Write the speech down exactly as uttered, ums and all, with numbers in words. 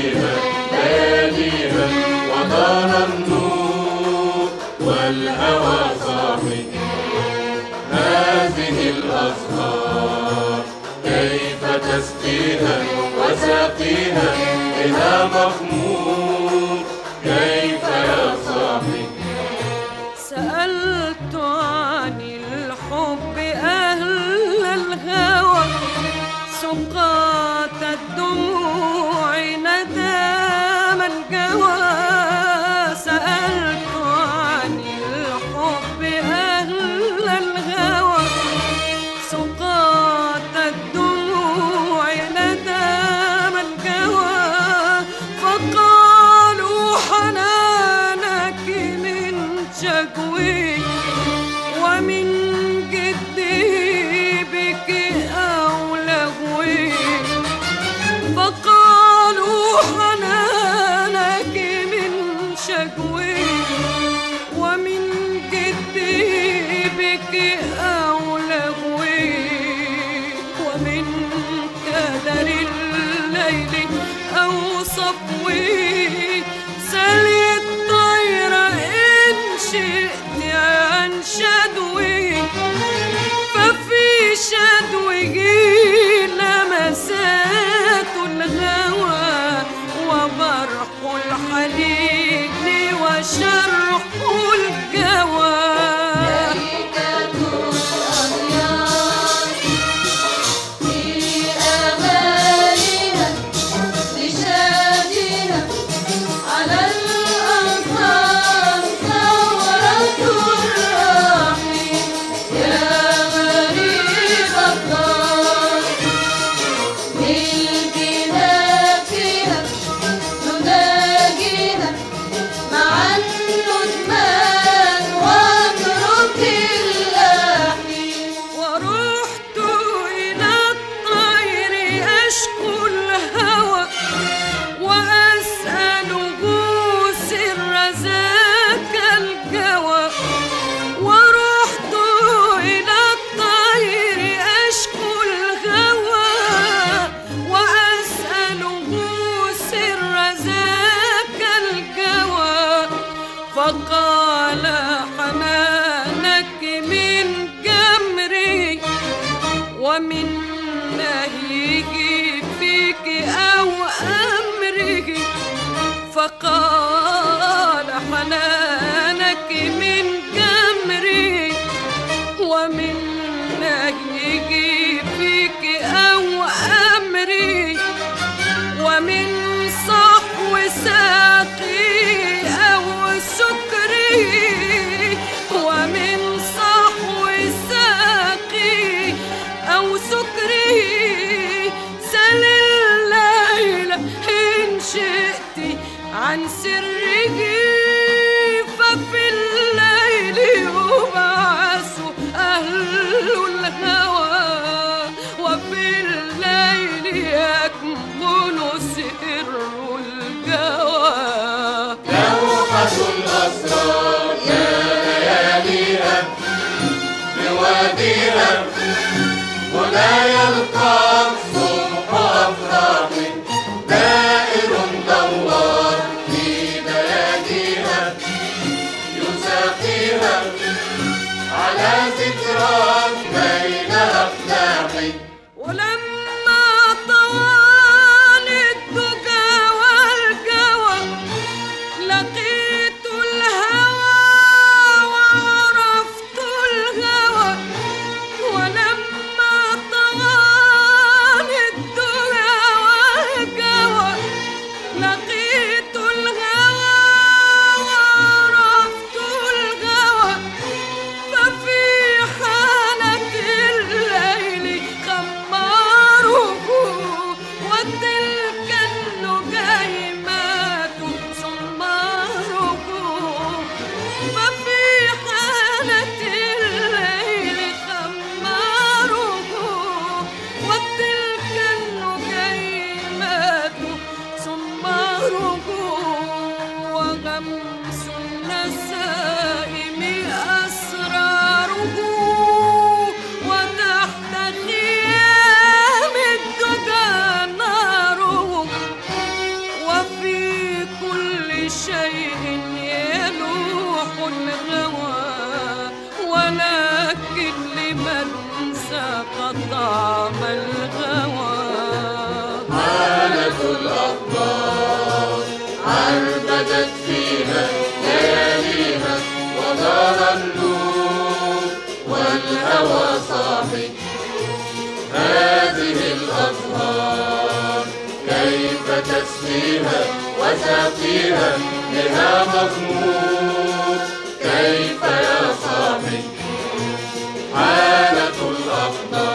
باديها باديها وطار النور والهوى صاحي. هذه الأزهار كيف تسقيها وسقيها بها مخمور، كيف يا صاحي؟ سألت عن الحب أهل الهوى، سقاط الدموع ندام الجوى. سألت عن الحب أهل الهوى، سقاط الدموع ندام الجوى. فقالوا حنانك من شكوي ومن جدي بك أو لغوي. فقالوا حنانك من شكوي ومن جدي بك أو لغوي. ومن كدر الليل أو صفوي، سلي الطير إن شئت عن شدوي. ففي شدوه لمسات الهوى وبرح الحنين وشرح الجوى. فقال حنانك من جمري ومن نهيه فيك أو أمره. فقال حنانك من جمري ومن نهيه فيك أو أمري. ومن صحو ساقي أو سكري. ومن صحو ساقي أو سكري، سل الليل إن شئت عن سره. ففي الليل يبعث أهل الهوى، وفي الليل يكمن سر الجوى. لوحة الأسرار يا لياليها بواديها، هنا يلقى الصبح أفراحي دائر دوار في بلاديها، يساقيها على ذكرى بين أفلاحي. ولما طوال الدجى والجوى، لقيت الهوى وعرفت الهوى. ولما طوال الدجى والجوى، لقيت الهوى وعرفت الهوى. ففي حالة الليل خماره، وتلك النجيمات سماره. ففي حالة الليل خماره، وتلك النجيمات سماره. بدت فيها لياليها ودار النور والهوى صاحي. هذه الأزهار كيف تسقيها وسقيها لها مغمور؟ كيف يا صاحي حالة الأقدار؟